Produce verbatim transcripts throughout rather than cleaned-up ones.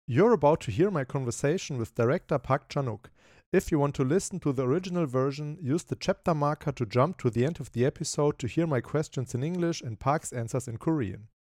You're about to hear my conversation with director Park Chan-wook. If you want to listen to the original version, use the chapter marker to jump to the end of the episode to hear my questions in English and Park's answers in Korean.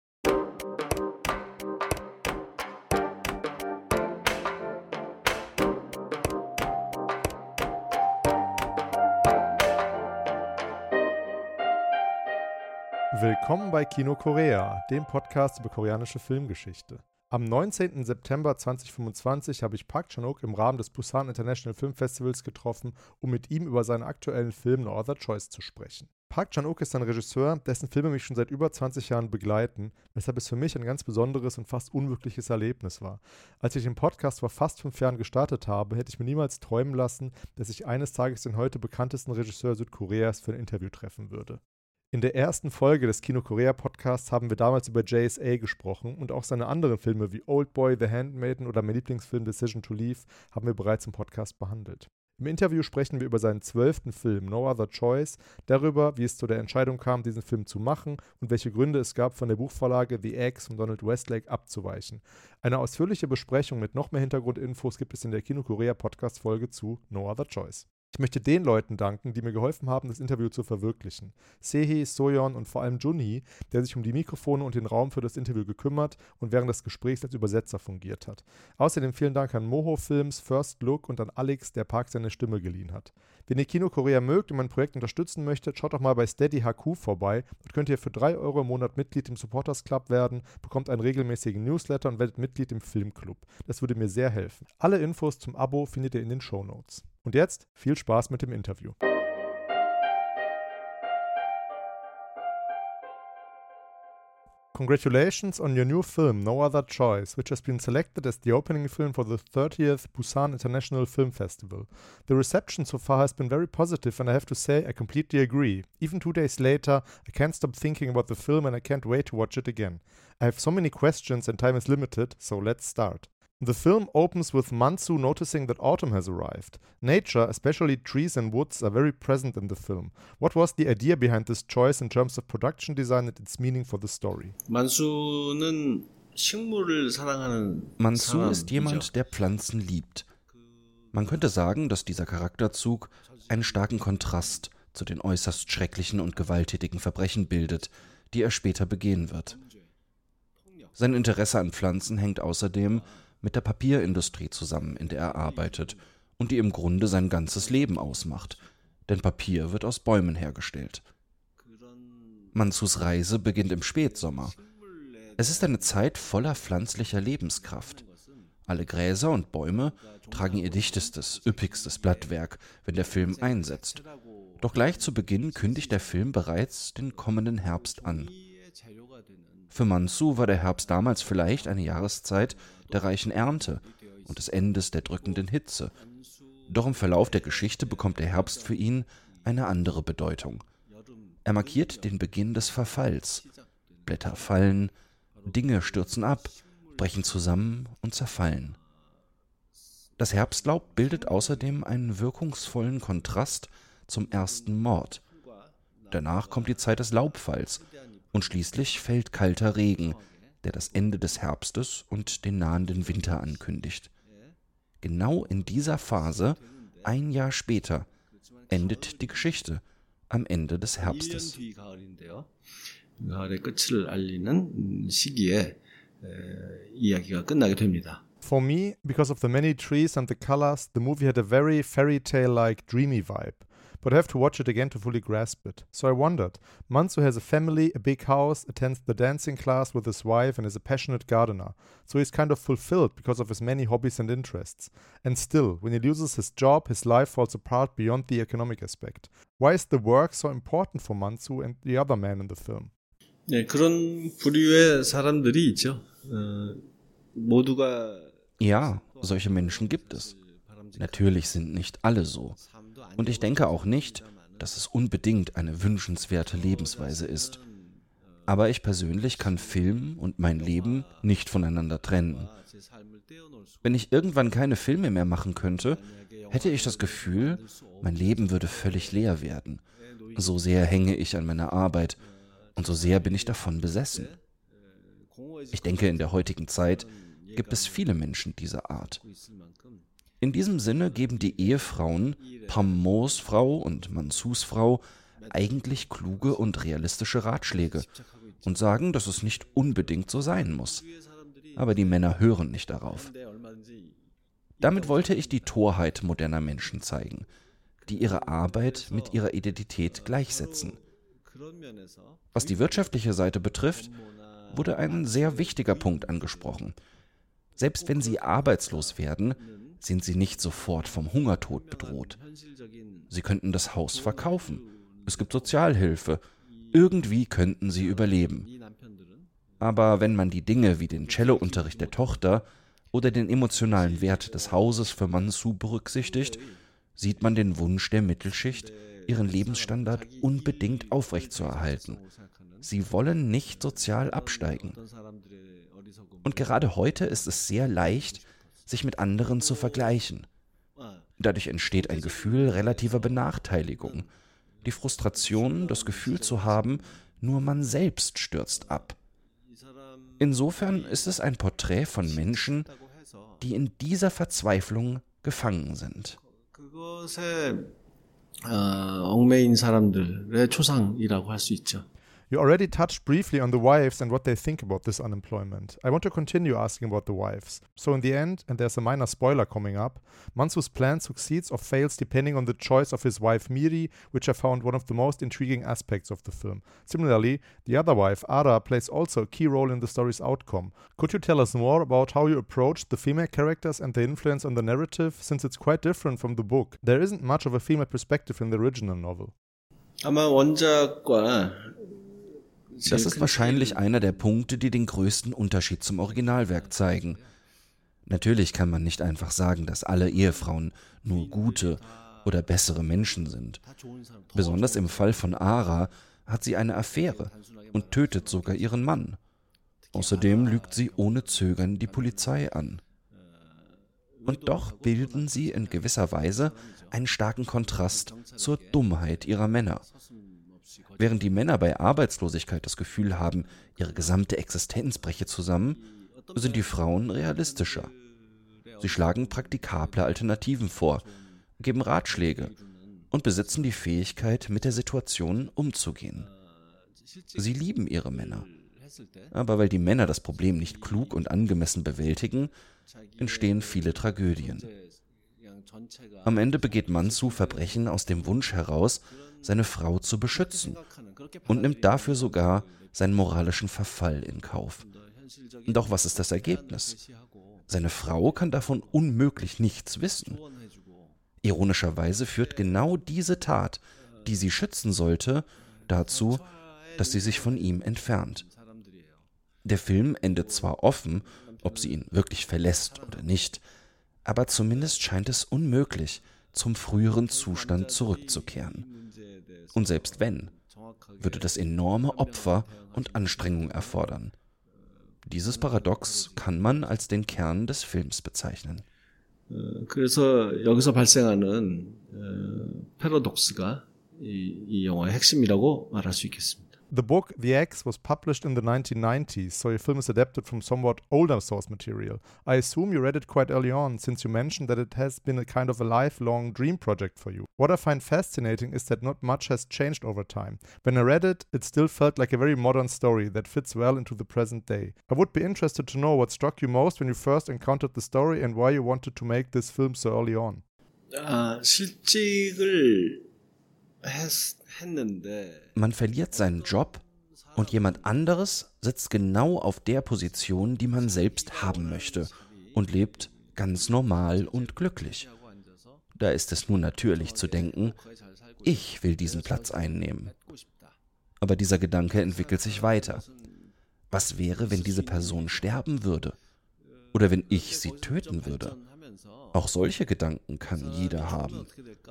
Willkommen bei Kino Korea, dem Podcast über koreanische Filmgeschichte. Am neunzehnten September zweitausendfünfundzwanzig habe ich Park Chan-wook im Rahmen des Busan International Film Festivals getroffen, um mit ihm über seinen aktuellen Film No Other Choice zu sprechen. Park Chan-wook ist ein Regisseur, dessen Filme mich schon seit über zwanzig Jahren begleiten, weshalb es für mich ein ganz besonderes und fast unwirkliches Erlebnis war. Als ich den Podcast vor fast fünf Jahren gestartet habe, hätte ich mir niemals träumen lassen, dass ich eines Tages den heute bekanntesten Regisseur Südkoreas für ein Interview treffen würde. In der ersten Folge des Kino Korea Podcasts haben wir damals über J S A gesprochen und auch seine anderen Filme wie Oldboy, The Handmaiden oder mein Lieblingsfilm Decision to Leave haben wir bereits im Podcast behandelt. Im Interview sprechen wir über seinen zwölften Film No Other Choice, darüber, wie es zu der Entscheidung kam, diesen Film zu machen und welche Gründe es gab, von der Buchvorlage The Eggs von Donald Westlake abzuweichen. Eine ausführliche Besprechung mit noch mehr Hintergrundinfos gibt es in der Kino Korea Podcast Folge zu No Other Choice. Ich möchte den Leuten danken, die mir geholfen haben, das Interview zu verwirklichen. Sehee, Soyeon und vor allem Junhee, der sich um die Mikrofone und den Raum für das Interview gekümmert und während des Gesprächs als Übersetzer fungiert hat. Außerdem vielen Dank an Moho Films, First Look und an Alex, der Park seine Stimme geliehen hat. Wenn ihr Kino Korea mögt und mein Projekt unterstützen möchtet, schaut doch mal bei Steady H Q vorbei. Dort könnt ihr für drei Euro im Monat Mitglied im Supporters Club werden, bekommt einen regelmäßigen Newsletter und werdet Mitglied im Filmclub. Das würde mir sehr helfen. Alle Infos zum Abo findet ihr in den Shownotes. Und jetzt viel Spaß mit dem Interview. Congratulations on your new film, No Other Choice, which has been selected as the opening film for the thirtieth Busan International Film Festival. The reception so far has been very positive and I have to say I completely agree. Even two days later, I can't stop thinking about the film and I can't wait to watch it again. I have so many questions and time is limited, so let's start. The film opens with Mansu noticing that autumn has arrived. Nature, especially trees and woods, are very present in the film. What was the idea behind this choice in terms of production design and its meaning for the story? 만수는 식물을 사랑하는 Mansu ist jemand, der Pflanzen liebt. Man könnte sagen, dass dieser Charakterzug einen starken Kontrast zu den äußerst schrecklichen und gewalttätigen Verbrechen bildet, die er später begehen wird. Sein Interesse an Pflanzen hängt außerdem mit der Papierindustrie zusammen, in der er arbeitet und die im Grunde sein ganzes Leben ausmacht, denn Papier wird aus Bäumen hergestellt. Mansus Reise beginnt im Spätsommer. Es ist eine Zeit voller pflanzlicher Lebenskraft. Alle Gräser und Bäume tragen ihr dichtestes, üppigstes Blattwerk, wenn der Film einsetzt. Doch gleich zu Beginn kündigt der Film bereits den kommenden Herbst an. Für Mansu war der Herbst damals vielleicht eine Jahreszeit der reichen Ernte und des Endes der drückenden Hitze. Doch im Verlauf der Geschichte bekommt der Herbst für ihn eine andere Bedeutung. Er markiert den Beginn des Verfalls. Blätter fallen, Dinge stürzen ab, brechen zusammen und zerfallen. Das Herbstlaub bildet außerdem einen wirkungsvollen Kontrast zum ersten Mord. Danach kommt die Zeit des Laubfalls und schließlich fällt kalter Regen, der das Ende des Herbstes und den nahenden Winter ankündigt. Genau in dieser Phase, ein Jahr später, endet die Geschichte am Ende des Herbstes. For me, because of the many trees and the colors, the movie had a very fairy tale-like dreamy vibe. But I have to watch it again to fully grasp it. So I wondered, Mansu has a family, a big house, attends the dancing class with his wife and is a passionate gardener. So he's kind of fulfilled because of his many hobbies and interests. And still, when he loses his job, his life falls apart beyond the economic aspect. Why is the work so important for Mansu and the other man in the film? 네, 그런 부류의 사람들이 있죠. 어, 모두가 Ja, solche Menschen gibt es. Natürlich sind nicht alle so. Und ich denke auch nicht, dass es unbedingt eine wünschenswerte Lebensweise ist. Aber ich persönlich kann Film und mein Leben nicht voneinander trennen. Wenn ich irgendwann keine Filme mehr machen könnte, hätte ich das Gefühl, mein Leben würde völlig leer werden. So sehr hänge ich an meiner Arbeit und so sehr bin ich davon besessen. Ich denke, in der heutigen Zeit gibt es viele Menschen dieser Art. In diesem Sinne geben die Ehefrauen, Pham Moos Frau und Mansus Frau, eigentlich kluge und realistische Ratschläge und sagen, dass es nicht unbedingt so sein muss. Aber die Männer hören nicht darauf. Damit wollte ich die Torheit moderner Menschen zeigen, die ihre Arbeit mit ihrer Identität gleichsetzen. Was die wirtschaftliche Seite betrifft, wurde ein sehr wichtiger Punkt angesprochen. Selbst wenn sie arbeitslos werden, sind sie nicht sofort vom Hungertod bedroht. Sie könnten das Haus verkaufen. Es gibt Sozialhilfe. Irgendwie könnten sie überleben. Aber wenn man die Dinge wie den Cellounterricht der Tochter oder den emotionalen Wert des Hauses für Mansu berücksichtigt, sieht man den Wunsch der Mittelschicht, ihren Lebensstandard unbedingt aufrechtzuerhalten. Sie wollen nicht sozial absteigen. Und gerade heute ist es sehr leicht, sich mit anderen zu vergleichen. Dadurch entsteht ein Gefühl relativer Benachteiligung. Die Frustration, das Gefühl zu haben, nur man selbst stürzt ab. Insofern ist es ein Porträt von Menschen, die in dieser Verzweiflung gefangen sind. 얽매인 사람들의 초상이라고 할 수 있죠. You already touched briefly on the wives and what they think about this unemployment. I want to continue asking about the wives. So in the end, and there's a minor spoiler coming up, Mansu's plan succeeds or fails depending on the choice of his wife Miri, which I found one of the most intriguing aspects of the film. Similarly, the other wife, Ara, plays also a key role in the story's outcome. Could you tell us more about how you approached the female characters and their influence on the narrative, since it's quite different from the book? There isn't much of a female perspective in the original novel. 아마 원작과 Das ist wahrscheinlich einer der Punkte, die den größten Unterschied zum Originalwerk zeigen. Natürlich kann man nicht einfach sagen, dass alle Ehefrauen nur gute oder bessere Menschen sind. Besonders im Fall von Ara hat sie eine Affäre und tötet sogar ihren Mann. Außerdem lügt sie ohne Zögern die Polizei an. Und doch bilden sie in gewisser Weise einen starken Kontrast zur Dummheit ihrer Männer. Während die Männer bei Arbeitslosigkeit das Gefühl haben, ihre gesamte Existenz breche zusammen, sind die Frauen realistischer. Sie schlagen praktikable Alternativen vor, geben Ratschläge und besitzen die Fähigkeit, mit der Situation umzugehen. Sie lieben ihre Männer. Aber weil die Männer das Problem nicht klug und angemessen bewältigen, entstehen viele Tragödien. Am Ende begeht Mansu Verbrechen aus dem Wunsch heraus, seine Frau zu beschützen und nimmt dafür sogar seinen moralischen Verfall in Kauf. Doch was ist das Ergebnis? Seine Frau kann davon unmöglich nichts wissen. Ironischerweise führt genau diese Tat, die sie schützen sollte, dazu, dass sie sich von ihm entfernt. Der Film endet zwar offen, ob sie ihn wirklich verlässt oder nicht, aber zumindest scheint es unmöglich, zum früheren Zustand zurückzukehren. Und selbst wenn, würde das enorme Opfer und Anstrengung erfordern. Dieses Paradox kann man als den Kern des Films bezeichnen. 그래서 여기서 발생하는 패러독스가 이, 이 영화의 핵심이라고 말할 수 있겠습니다. The book The X was published in the nineteen nineties, so your film is adapted from somewhat older source material. I assume you read it quite early on, since you mentioned that it has been a kind of a lifelong dream project for you. What I find fascinating is that not much has changed over time. When I read it, it still felt like a very modern story that fits well into the present day. I would be interested to know what struck you most when you first encountered the story and why you wanted to make this film so early on. 아, 실직을 했, 했는데 Man verliert seinen Job und jemand anderes sitzt genau auf der Position, die man selbst haben möchte und lebt ganz normal und glücklich. Da ist es nun natürlich zu denken, ich will diesen Platz einnehmen. Aber dieser Gedanke entwickelt sich weiter. Was wäre, wenn diese Person sterben würde? Oder wenn ich sie töten würde? Auch solche Gedanken kann jeder haben.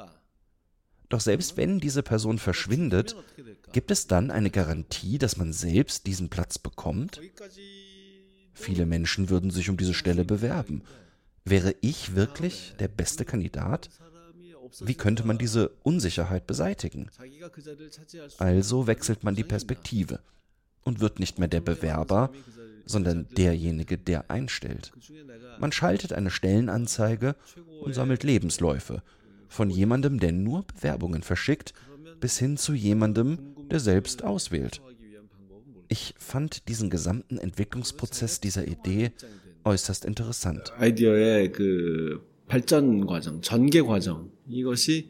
Doch selbst wenn diese Person verschwindet, gibt es dann eine Garantie, dass man selbst diesen Platz bekommt? Viele Menschen würden sich um diese Stelle bewerben. Wäre ich wirklich der beste Kandidat? Wie könnte man diese Unsicherheit beseitigen? Also wechselt man die Perspektive und wird nicht mehr der Bewerber, sondern derjenige, der einstellt. Man schaltet eine Stellenanzeige und sammelt Lebensläufe, von jemandem, der nur Bewerbungen verschickt, bis hin zu jemandem, der selbst auswählt. Ich fand diesen gesamten Entwicklungsprozess dieser Idee äußerst interessant. 아이디어의 그 발전 과정, 전개 과정 이것이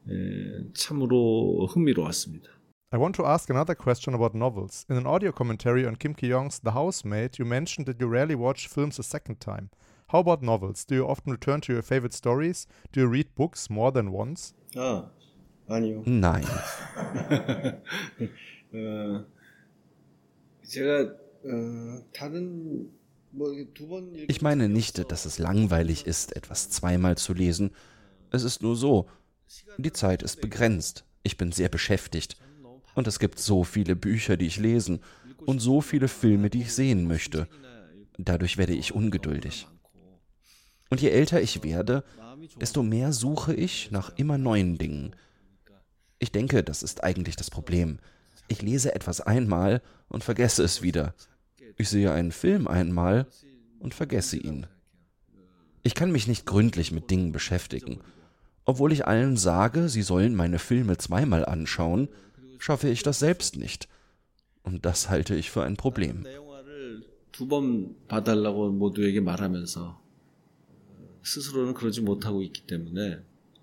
참으로 흥미로웠습니다. I want to ask another question about novels. In an audio commentary on Kim Ki-young's The Housemaid, you mentioned that you rarely watch films a second time. How about novels? Do you often return to your favorite stories? Do you read books more than once? 아, 아니요. Nein. 어, 제가 어, 다른 뭐 두 번 Ich meine nicht, dass es langweilig ist, etwas zweimal zu lesen. Es ist nur so, die Zeit ist begrenzt. Ich bin sehr beschäftigt. Und es gibt so viele Bücher, die ich lesen und so viele Filme, die ich sehen möchte. Dadurch werde ich ungeduldig. Und je älter ich werde, desto mehr suche ich nach immer neuen Dingen. Ich denke, das ist eigentlich das Problem. Ich lese etwas einmal und vergesse es wieder. Ich sehe einen Film einmal und vergesse ihn. Ich kann mich nicht gründlich mit Dingen beschäftigen. Obwohl ich allen sage, sie sollen meine Filme zweimal anschauen, schaffe ich das selbst nicht. Und das halte ich für ein Problem. 두 번 봐달라고 모두에게 말하면서 스스로는 그러지 못하고 있기 때문에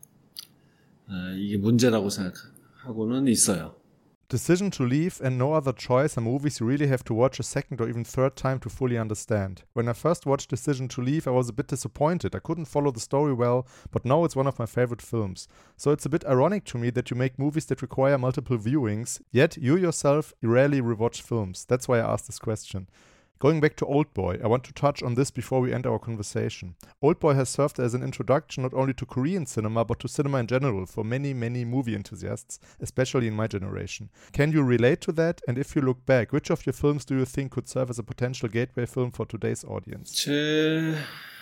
이게 문제라고 생각하고는 있어요. Decision to Leave and No Other Choice are movies you really have to watch a second or even third time to fully understand. When I first watched Decision to Leave, I was a bit disappointed. I couldn't follow the story well, but now it's one of my favorite films. So it's a bit ironic to me that you make movies that require multiple viewings, yet you yourself rarely rewatch films. That's why I asked this question. Going back to Oldboy, I want to touch on this before we end our conversation. Oldboy has served as an introduction not only to Korean cinema, but to cinema in general for many, many movie enthusiasts, especially in my generation. Can you relate to that? And if you look back, which of your films do you think could serve as a potential gateway film for today's audience? 제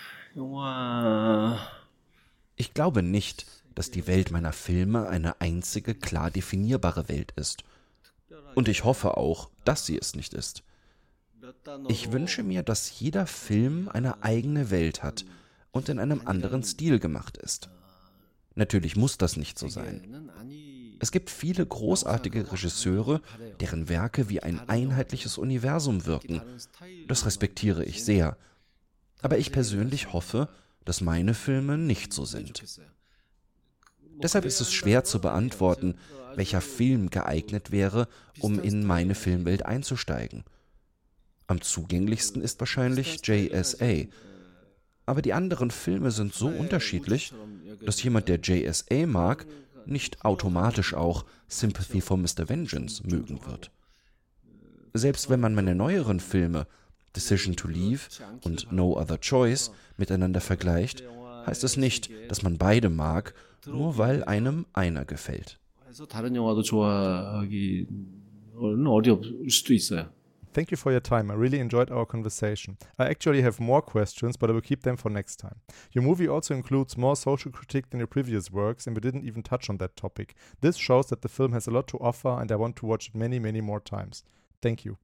영화 Ich glaube nicht, dass die Welt meiner Filme eine einzige, klar definierbare Welt ist. Und ich hoffe auch, dass sie es nicht ist. Ich wünsche mir, dass jeder Film eine eigene Welt hat und in einem anderen Stil gemacht ist. Natürlich muss das nicht so sein. Es gibt viele großartige Regisseure, deren Werke wie ein einheitliches Universum wirken. Das respektiere ich sehr. Aber ich persönlich hoffe, dass meine Filme nicht so sind. Deshalb ist es schwer zu beantworten, welcher Film geeignet wäre, um in meine Filmwelt einzusteigen. Am zugänglichsten ist wahrscheinlich J S A. Aber die anderen Filme sind so unterschiedlich, dass jemand, der J S A mag, nicht automatisch auch Sympathy for Mister Vengeance mögen wird. Selbst wenn man meine neueren Filme Decision to Leave und No Other Choice miteinander vergleicht, heißt es nicht, dass man beide mag, nur weil einem einer gefällt. 다른 영화도 좋아하기는 어려울 수도 있어요. Thank you for your time. I really enjoyed our conversation. I actually have more questions, but I will keep them for next time. Your movie also includes more social critique than your previous works, and we didn't even touch on that topic. This shows that the film has a lot to offer, and I want to watch it many, many more times. Thank you.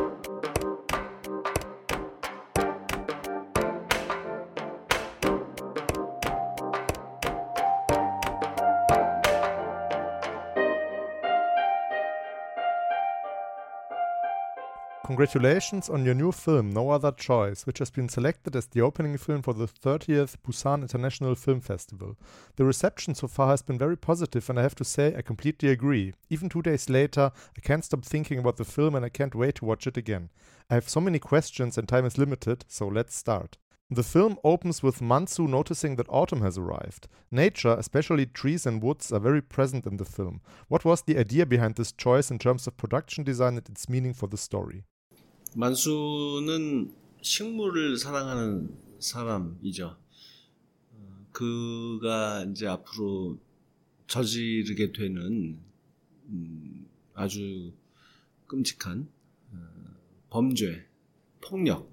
Congratulations on your new film, No Other Choice, which has been selected as the opening film for the thirtieth Busan International Film Festival. The reception so far has been very positive, and I have to say I completely agree. Even two days later, I can't stop thinking about the film and I can't wait to watch it again. I have so many questions and time is limited, so let's start. The film opens with Mansu noticing that autumn has arrived. Nature, especially trees and woods, are very present in the film. What was the idea behind this choice in terms of production design and its meaning for the story? 만수는 식물을 사랑하는 사람이죠. 그가 이제 앞으로 저지르게 되는 음, 아주 끔찍한 어, 범죄, 폭력과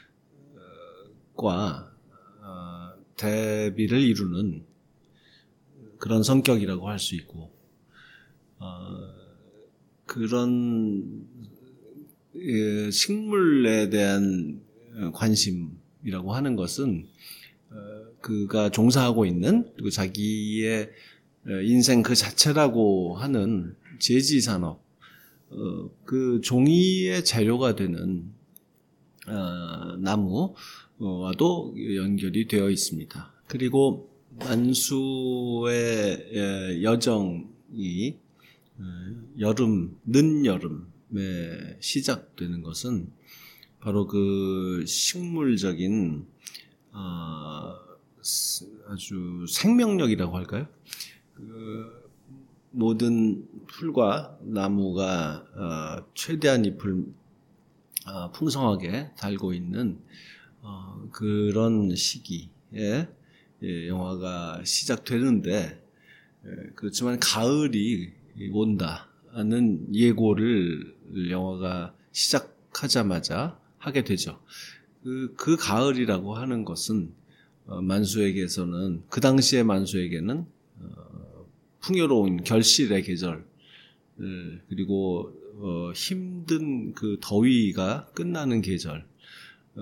어, 대비를 이루는 그런 성격이라고 할 수 있고 어, 그런 식물에 대한 관심이라고 하는 것은 그가 종사하고 있는 그리고 자기의 인생 그 자체라고 하는 제지 산업, 그 종이의 재료가 되는 나무와도 연결이 되어 있습니다. 그리고 만수의 여정이 여름, 늦여름에 시작되는 것은 바로 그 식물적인 어, 아주 생명력이라고 할까요? 그 모든 풀과 나무가 어, 최대한 잎을 어, 풍성하게 달고 있는 어, 그런 시기에 예, 영화가 시작되는데 예, 그렇지만 가을이 온다는 예고를 영화가 시작하자마자 하게 되죠. 그, 그 가을이라고 하는 것은 어, 만수에게서는 그 당시의 만수에게는 어, 풍요로운 결실의 계절 그리고 어, 힘든 그 더위가 끝나는 계절 어,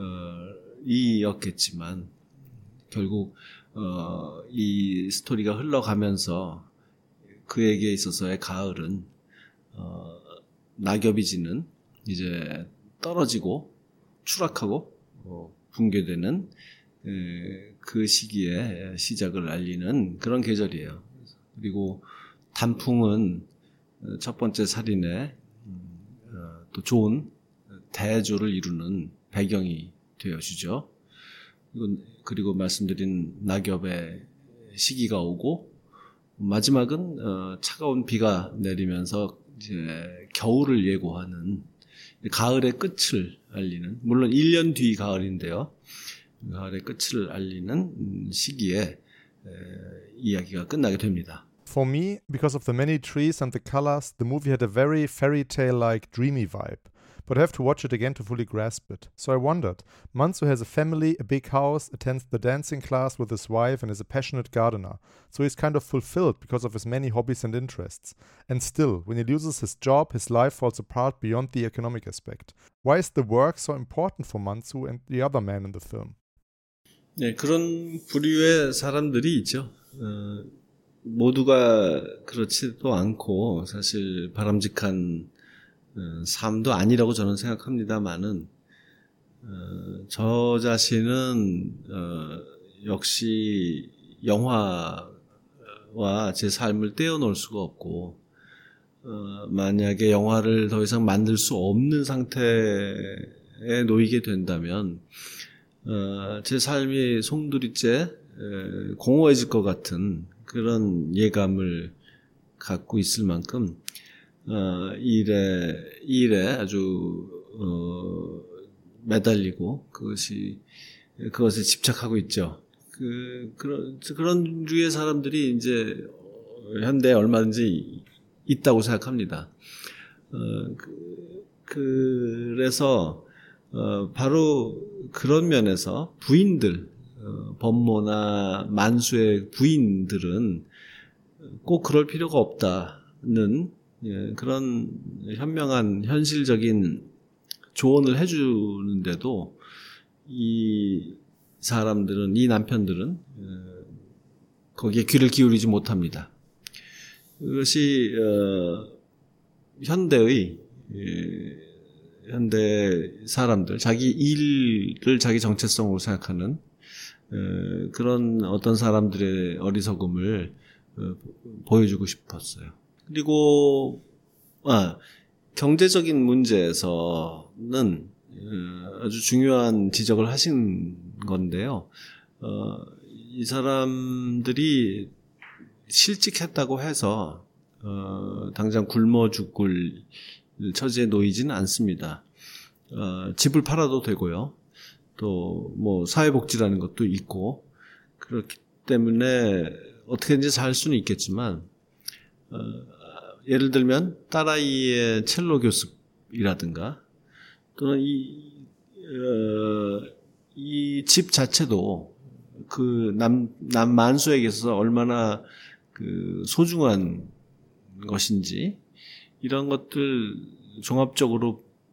이었겠지만 결국 어, 이 스토리가 흘러가면서 그에게 있어서의 가을은 어, 낙엽이 지는 이제 떨어지고 추락하고 어, 붕괴되는 에, 그 시기에 시작을 알리는 그런 계절이에요. 그리고 단풍은 첫 번째 살인에 어, 또 좋은 대조를 이루는 배경이 되어주죠. 그리고, 그리고 말씀드린 낙엽의 시기가 오고 마지막은 어, 차가운 비가 내리면서 이제 겨울을 예고하는 가을의 끝을 알리는, 물론 일 년 뒤 가을인데요. 가을의 끝을 알리는 시기에 에, 이야기가 끝나게 됩니다. For me, because of the many trees and the colors, the movie had a very fairy tale-like dreamy vibe. But I have to watch it again to fully grasp it. So I wondered, Mansu has a family, a big house, attends the dancing class with his wife and is a passionate gardener. So he's kind of fulfilled because of his many hobbies and interests. And still, when he loses his job, his life falls apart beyond the economic aspect. Why is the work so important for Mansu and the other man in the film? 네, 그런 부류의 사람들이 있죠. 어, 모두가 그렇지도 않고 사실 바람직한 어, 삶도 아니라고 저는 생각합니다만은 어, 저 자신은 어, 역시 영화와 제 삶을 떼어놓을 수가 없고 어, 만약에 영화를 더 이상 만들 수 없는 상태에 놓이게 된다면 어, 제 삶이 송두리째 에, 공허해질 것 같은 그런 예감을 갖고 있을 만큼 어, 이 일에, 이 일에 아주 어, 매달리고 그것이 그것에 집착하고 있죠. 그 그런 그런 류의 사람들이 이제 현대에 얼마든지 있다고 생각합니다. 어, 그, 그래서 어, 바로 그런 면에서 부인들, 어, 법모나 만수의 부인들은 꼭 그럴 필요가 없다는 예, 그런 현명한 현실적인 조언을 해주는데도 이 사람들은, 이 남편들은 어, 거기에 귀를 기울이지 못합니다. 그것이 어, 현대의 예, 현대 사람들, 자기 일을 자기 정체성으로 생각하는 어, 그런 어떤 사람들의 어리석음을 어, 보여주고 싶었어요. 그리고 아, 경제적인 문제에서는 어, 아주 중요한 지적을 하신 건데요. 어, 이 사람들이 실직했다고 해서 어, 당장 굶어 죽을 처지에 놓이지는 않습니다. 어, 집을 팔아도 되고요. 또 뭐 사회복지라는 것도 있고 그렇기 때문에 어떻게든지 살 수는 있겠지만 어, 예를 들면 딸아이의 첼로 교습이라든가 또는 이, 어, 이 집 자체도 그 남, 남 만수에게 있어서 얼마나 그 소중한 것인지 이런 것들 종합적으로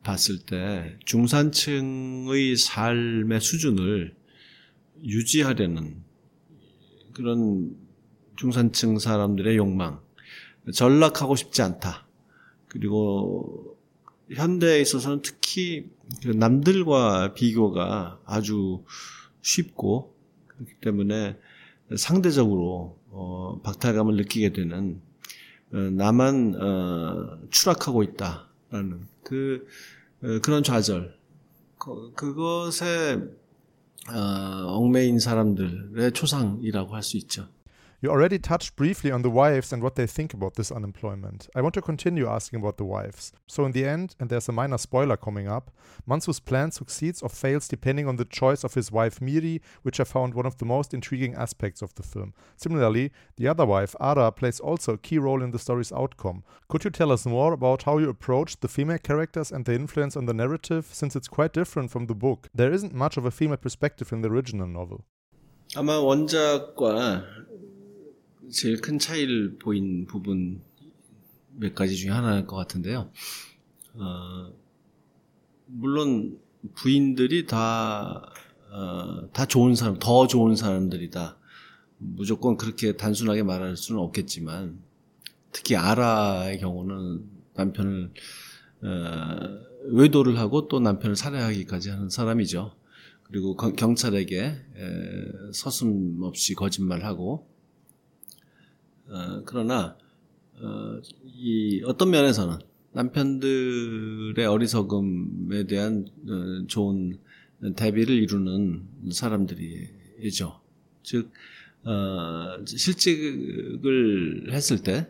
봤을 때 중산층의 삶의 수준을 유지하려는 그런 중산층 사람들의 욕망, 전락하고 싶지 않다. 그리고 현대에 있어서는 특히 남들과 비교가 아주 쉽고 그렇기 때문에 상대적으로 어, 박탈감을 느끼게 되는 어, 나만 어, 추락하고 있다라는 그 어, 그런 좌절, 그, 그것에 어, 얽매인 사람들의 초상이라고 할 수 있죠. You already touched briefly on the wives and what they think about this unemployment. I want to continue asking about the wives. So in the end, and there's a minor spoiler coming up, Mansu's plan succeeds or fails depending on the choice of his wife Miri, which I found one of the most intriguing aspects of the film. Similarly, the other wife, Ada, plays also a key role in the story's outcome. Could you tell us more about how you approached the female characters and their influence on the narrative, since it's quite different from the book? There isn't much of a female perspective in the original novel. 아마 원작과 제일 큰 차이를 보인 부분 몇 가지 중에 하나일 것 같은데요. 어, 물론 부인들이 다, 어, 다 좋은 사람, 더 좋은 사람들이다. 무조건 그렇게 단순하게 말할 수는 없겠지만, 특히 아라의 경우는 남편을 어, 외도를 하고 또 남편을 살해하기까지 하는 사람이죠. 그리고 경찰에게 에, 서슴없이 거짓말하고. 어, 그러나 어, 이 어떤 면에서는 남편들의 어리석음에 대한 어, 좋은 대비를 이루는 사람들이죠. 즉 어, 실직을 했을 때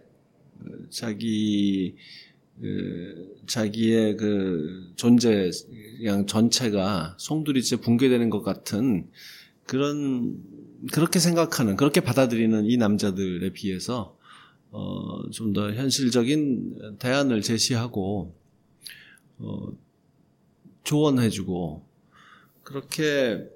자기 그, 자기의 그 존재 그냥 전체가 송두리째 붕괴되는 것 같은 그런 그렇게 생각하는, 그렇게 받아들이는 이 남자들에 비해서 어, 좀 더 현실적인 대안을 제시하고 어, 조언해주고 그렇게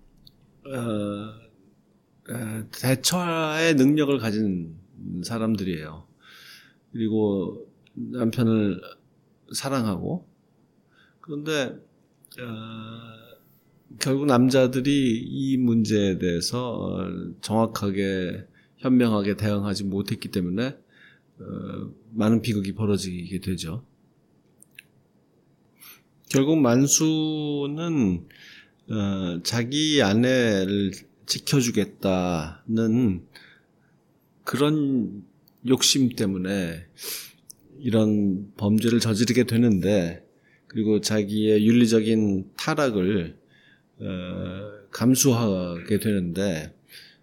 어, 대처의 능력을 가진 사람들이에요. 그리고 남편을 사랑하고 그런데 어, 결국 남자들이 이 문제에 대해서 정확하게 현명하게 대응하지 못했기 때문에 어, 많은 비극이 벌어지게 되죠. 결국 만수는 어, 자기 아내를 지켜주겠다는 그런 욕심 때문에 이런 범죄를 저지르게 되는데 그리고 자기의 윤리적인 타락을 어, 감수하게 되는데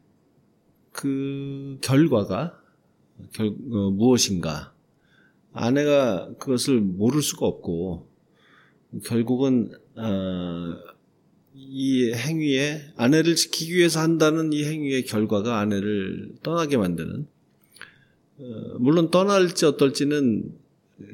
그 결과가 결, 어, 무엇인가 아내가 그것을 모를 수가 없고 결국은 어, 이 행위에 아내를 지키기 위해서 한다는 이 행위의 결과가 아내를 떠나게 만드는 어, 물론 떠날지 어떨지는 어,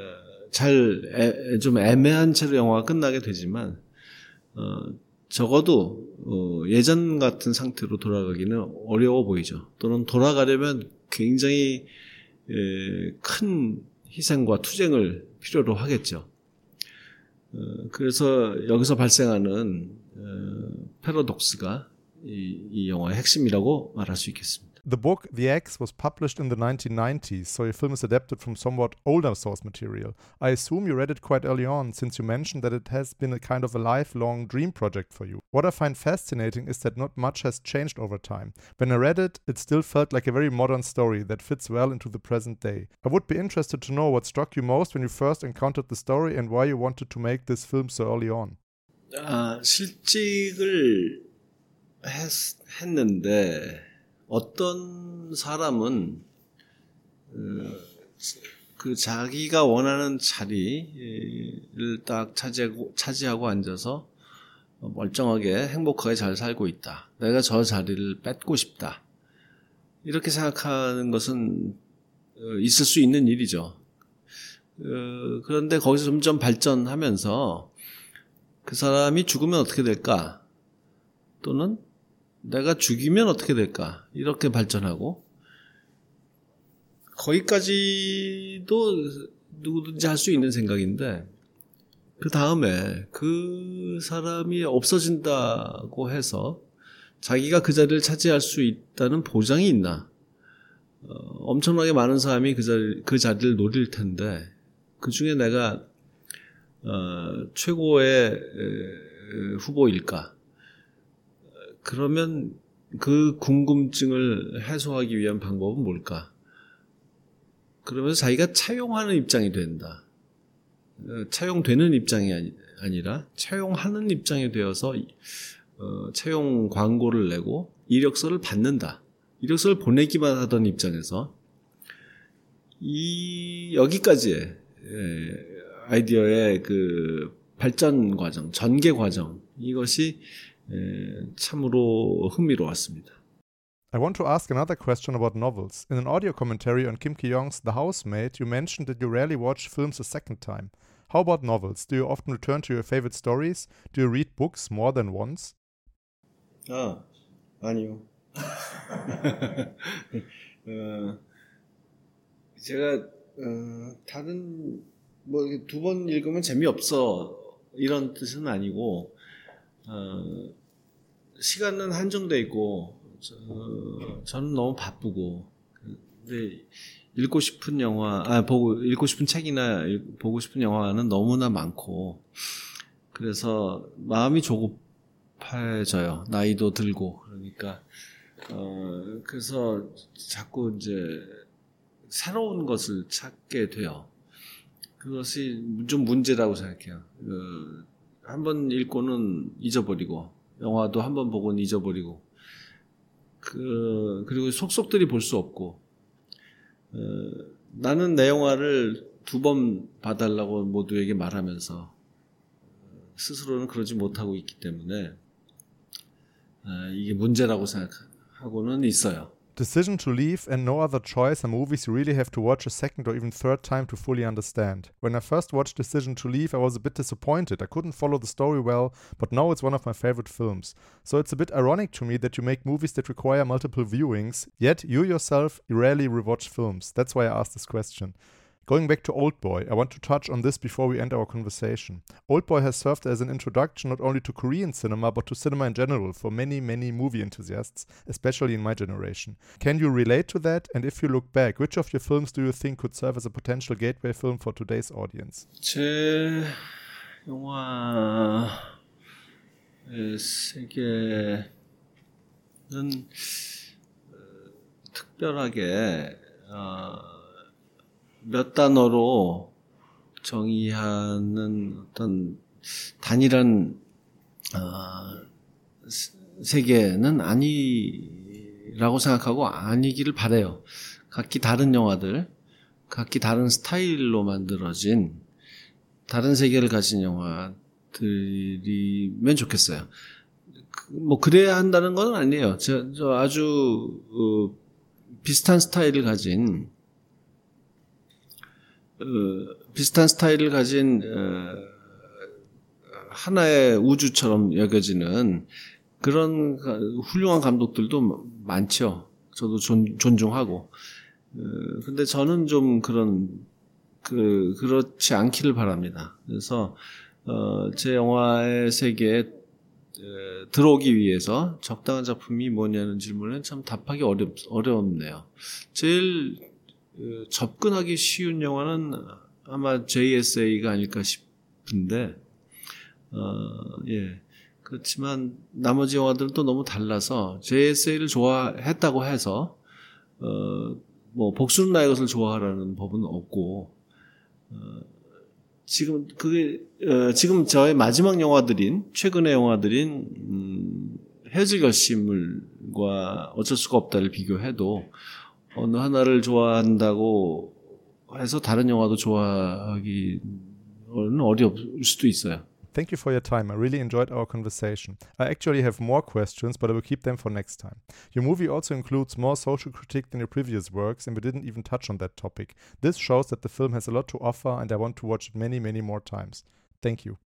잘 좀 애매한 채로 영화가 끝나게 되지만 어, 적어도 어, 예전 같은 상태로 돌아가기는 어려워 보이죠. 또는 돌아가려면 굉장히 에, 큰 희생과 투쟁을 필요로 하겠죠. 어, 그래서 여기서 발생하는 어, 패러독스가 이, 이 영화의 핵심이라고 말할 수 있겠습니다. The book, The X, was published in the nineteen nineties, so your film is adapted from somewhat older source material. I assume you read it quite early on, since you mentioned that it has been a kind of a lifelong dream project for you. What I find fascinating is that not much has changed over time. When I read it, it still felt like a very modern story that fits well into the present day. I would be interested to know what struck you most when you first encountered the story and why you wanted to make this film so early on. 아, 실직을 했, 했는데 어떤 사람은 그 자기가 원하는 자리를 딱 차지하고, 차지하고 앉아서 멀쩡하게 행복하게 잘 살고 있다. 내가 저 자리를 뺏고 싶다. 이렇게 생각하는 것은 있을 수 있는 일이죠. 그런데 거기서 점점 발전하면서 그 사람이 죽으면 어떻게 될까? 또는 내가 죽이면 어떻게 될까? 이렇게 발전하고 거기까지도 누구든지 할 수 있는 생각인데 그 다음에 그 사람이 없어진다고 해서 자기가 그 자리를 차지할 수 있다는 보장이 있나? 어, 엄청나게 많은 사람이 그 자리, 그 자리를 노릴 텐데 그 중에 내가 어, 최고의 에, 후보일까? 그러면 그 궁금증을 해소하기 위한 방법은 뭘까? 그러면서 자기가 차용하는 입장이 된다. 차용되는 입장이 아니, 아니라 차용하는 입장이 되어서 어, 차용 광고를 내고 이력서를 받는다. 이력서를 보내기만 하던 입장에서 이 여기까지의 에, 아이디어의 그 발전 과정, 전개 과정 이것이 에, 참으로 흥미로웠습니다. I want to ask another question about novels. In an audio commentary on Kim Ki-young's The Housemaid, you mentioned that you rarely watch films a second time. How about novels? Do you often return to your favorite stories? Do you read books more than once? 아, 아니요. 어, 제가 어, 다른 뭐 두 번 읽으면 재미없어 이런 뜻은 아니고 어, 시간은 한정돼 있고 저, 저는 너무 바쁘고 근데 읽고 싶은 영화, 아 보고 읽고 싶은 책이나 읽, 보고 싶은 영화는 너무나 많고 그래서 마음이 조급해져요. 나이도 들고 그러니까 어, 그래서 자꾸 이제 새로운 것을 찾게 돼요. 그것이 좀 문제라고 생각해요. 어, 한번 읽고는 잊어버리고 영화도 한번 보고는 잊어버리고 그 그리고 속속들이 볼 수 없고 어, 나는 내 영화를 두 번 봐달라고 모두에게 말하면서 스스로는 그러지 못하고 있기 때문에 어, 이게 문제라고 생각하고는 있어요. Decision to Leave and No Other Choice are movies you really have to watch a second or even third time to fully understand. When I first watched Decision to Leave, I was a bit disappointed. I couldn't follow the story well, but now it's one of my favorite films. So it's a bit ironic to me that you make movies that require multiple viewings, yet you yourself rarely rewatch films. That's why I asked this question. Going back to Oldboy, I want to touch on this before we end our conversation. Oldboy has served as an introduction not only to Korean cinema, but to cinema in general for many, many movie enthusiasts, especially in my generation. Can you relate to that? And if you look back, which of your films do you think could serve as a potential gateway film for today's audience? 제 영화의 세계는 특별하게 어, 몇 단어로 정의하는 어떤 단일한 어, 세계는 아니라고 생각하고 아니기를 바라요. 각기 다른 영화들, 각기 다른 스타일로 만들어진 다른 세계를 가진 영화들이면 좋겠어요. 뭐 그래야 한다는 건 아니에요. 저, 저 아주 어, 비슷한 스타일을 가진 어, 비슷한 스타일을 가진 어, 하나의 우주처럼 여겨지는 그런 훌륭한 감독들도 많죠. 저도 존, 존중하고. 어, 근데 저는 좀 그런 그 그렇지 않기를 바랍니다. 그래서 어, 제 영화의 세계에 어, 들어오기 위해서 적당한 작품이 뭐냐는 질문에 참 답하기 어렵 어렵네요. 제일 그 접근하기 쉬운 영화는 아마 제이에스에이가 아닐까 싶은데, 어, 예. 그렇지만 나머지 영화들은 또 너무 달라서 제이에스에이를 좋아했다고 해서, 어, 뭐 복수는 나의 것을 좋아하라는 법은 없고, 어, 지금 그게 어, 지금 저의 마지막 영화들인 최근의 영화들인 음, 헤어질 결심을과 어쩔 수가 없다를 비교해도. 어느 하나를 좋아한다고 해서 다른 영화도 좋아하기는 어려울 수도 있어요. Thank you for your time. I really enjoyed our conversation. I actually have more questions, but I will keep them for next time. Your movie also includes more social critique than your previous works, and we didn't even touch on that topic. This shows that the film has a lot to offer, and I want to watch it many, many more times. Thank you.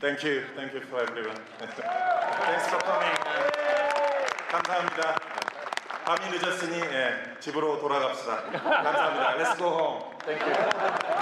Thank you, thank you for everyone. Thanks for coming. 감사합니다. 밤이 늦었으니 예, 집으로 돌아갑시다. 감사합니다. Let's go home. Thank you.